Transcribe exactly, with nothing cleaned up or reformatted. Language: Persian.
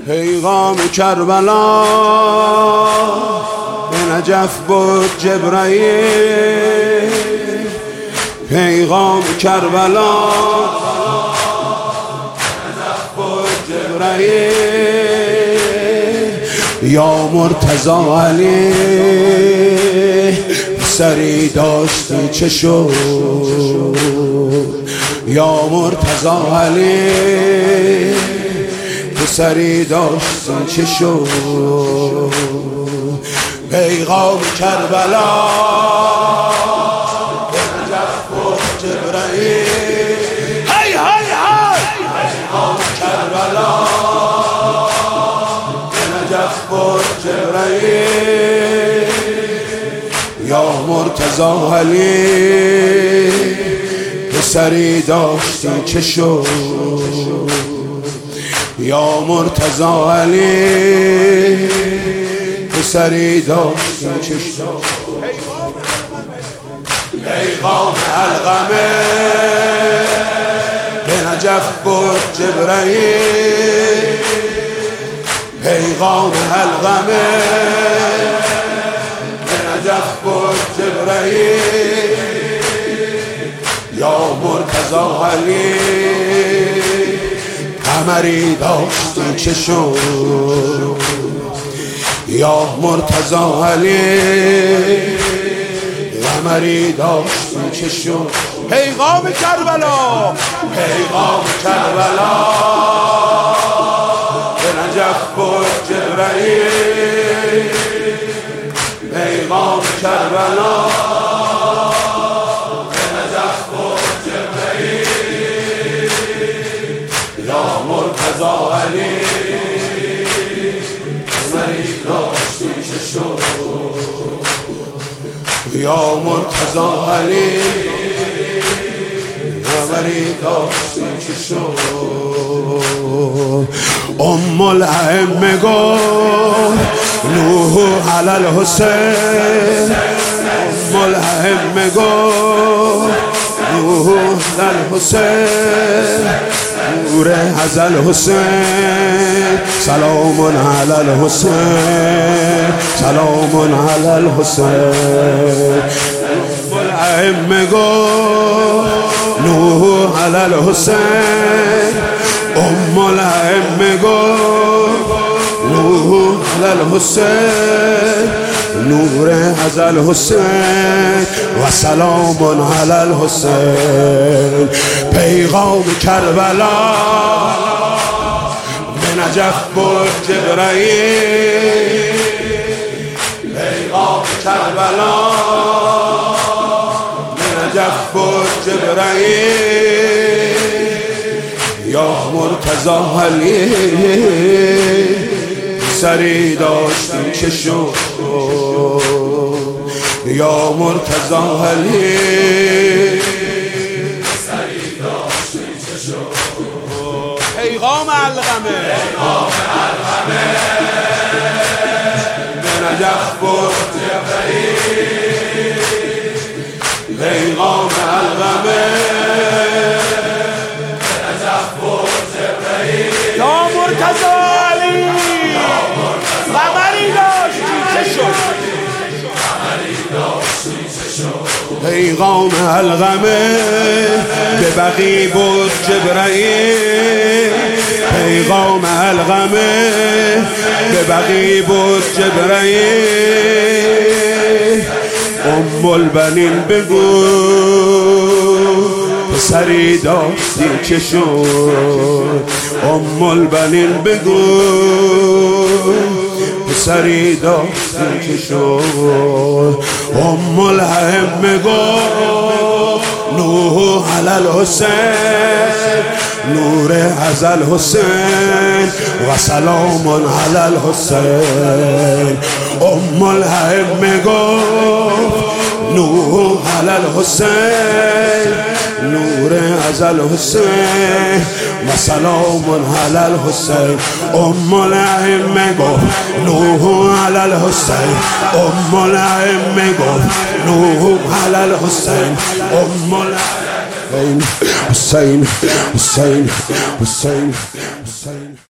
پیغام کربلا به نجف بود جبرائیل، پیغام کربلا به نجف بود جبرائیل. یا مرتضی علی سری داشتی چه شد، یا مرتضی علی سری داشتی چه شد. پیغام کربلا به نجف بود جبرائیل، هی هی هی پیغام کربلا به نجف بود جبرائیل. یا مرتضی علی پسری داشتی چه شد، یا مرتضی علی پسری داشتی چه شد. پیغام علقمه به نجف بود جبرائیل، پیغام علقمه به نجف بود جبرائیل. یا مرتضی علی قمری داشتی چه شد، یا مرتضی علی قمری داشتی چه شد. پیغام کربلا، پیغام کربلا به نجف بود جبرائیل، پیغام کربلا به نجف بود جبرائیل. یا مرتضی علی قمری داشتی چه شد، یا مرتضی علی قمری داشتی چه شد. ام الائمه گفت نوح علی الحسین، ام الائمه گفت نوح علی الحسین، نور از الحسین سلام علی الحسین، سلام علی الحسین. ام الائمه گفت نوح علی الحسین، ام الائمه گفت نوح علی الحسین، نور از الحسین و سلام علی الحسین. پیغام کربلا به نجف بود جبرائیل، پیغام کربلا به نجف بود جبرائیل. یا مرتضی علی سری داشتی چه شد، یا مرتضی علی سری داشتی چه شد. پیغام علقمه، پیغام علقمه به نجف بود جبرائیل، پیغام علقمه به نجف بود جبرائیل. یا مرتضی علی قمری داشتی چه شد، قمری داشتی چه شد. پیغام علقمه به بقی بود جبرائیل، پیغام علقمه به بقی بود جبرائیل. ام البنین بگو پسری داشتی چه شد، ام البنین بگو پسری داشتی چه شد. ام الائمه گفت نوح علی الحسین، نور از الحسین و سلام علی الحسین. ام الائمه گفت نوح علی الحسین، نور از الحسین و سلام علی الحسین. ام الائمه گفت نوح علی الحسین، ام الائمه گفت نوح علی الحسین، ام الائمه حسین حسین حسین حسین.